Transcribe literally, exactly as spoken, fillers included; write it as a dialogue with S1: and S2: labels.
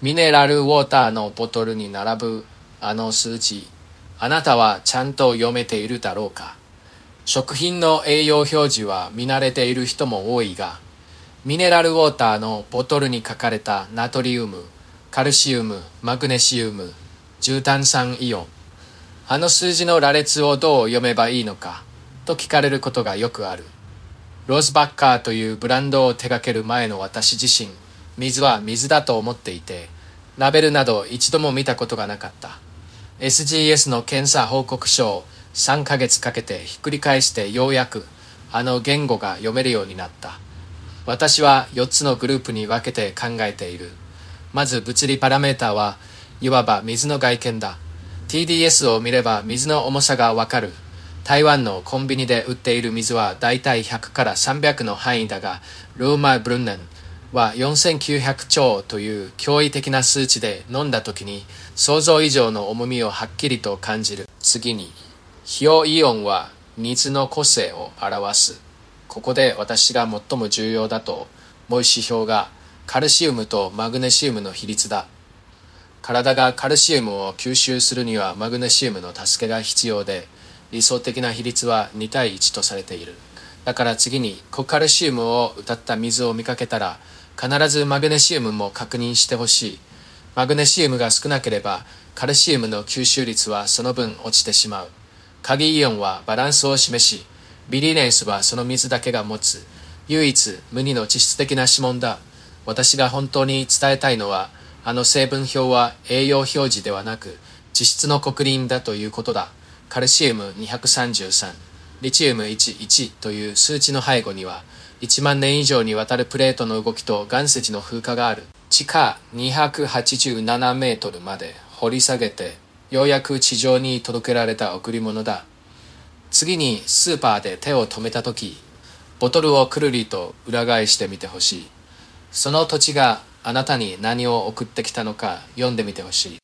S1: ミネラルウォーターのボトルに並ぶあの数字、あなたはちゃんと読めているだろうか。食品の栄養表示は見慣れている人も多いが、ミネラルウォーターのボトルに書かれたナトリウム、カルシウム、マグネシウム、重炭酸イオン、あの数字の羅列をどう読めばいいのかと聞かれることがよくある。ローズバッカーというブランドを手掛ける前の私自身、水は水だと思っていて、ラベルなど一度も見たことがなかった。エスジーエス の検査報告書をさんかげつかけてひっくり返してようやくあの言語が読めるようになった。私はよっつのグループに分けて考えている。まず物理パラメーターはいわば水の外見だ。ティーディーエス を見れば水の重さがわかる。台湾のコンビニで売っている水はだいたいひゃくからさんびゃくの範囲だが、ルーマーブルンネンはよんせんきゅうひゃくちょうという驚異的な数値で飲んだ時に想像以上の重みをはっきりと感じる。次に、陽イオンは水の個性を表す。ここで私が最も重要だと思う指標がカルシウムとマグネシウムの比率だ。体がカルシウムを吸収するにはマグネシウムの助けが必要で、理想的な比率はにたいいちとされている。だから次に高カルシウムを謳った水を見かけたら必ずマグネシウムも確認してほしい。マグネシウムが少なければカルシウムの吸収率はその分落ちてしまう。鍵イオンはバランスを示し、ビリネンスはその水だけが持つ唯一無二の地質的な指紋だ。私が本当に伝えたいのは、あの成分表は栄養表示ではなく地質の刻輪だということだ。カルシウムにひゃくさんじゅうさん、リチウムいち、いちという数値の背後にはいちまんねん以上にわたるプレートの動きと岩石の風化がある。地下にひゃくはちじゅうななメートルまで掘り下げてようやく地上に届けられた贈り物だ。次にスーパーで手を止めたとき、ボトルをくるりと裏返してみてほしい。その土地があなたに何を送ってきたのか読んでみてほしい。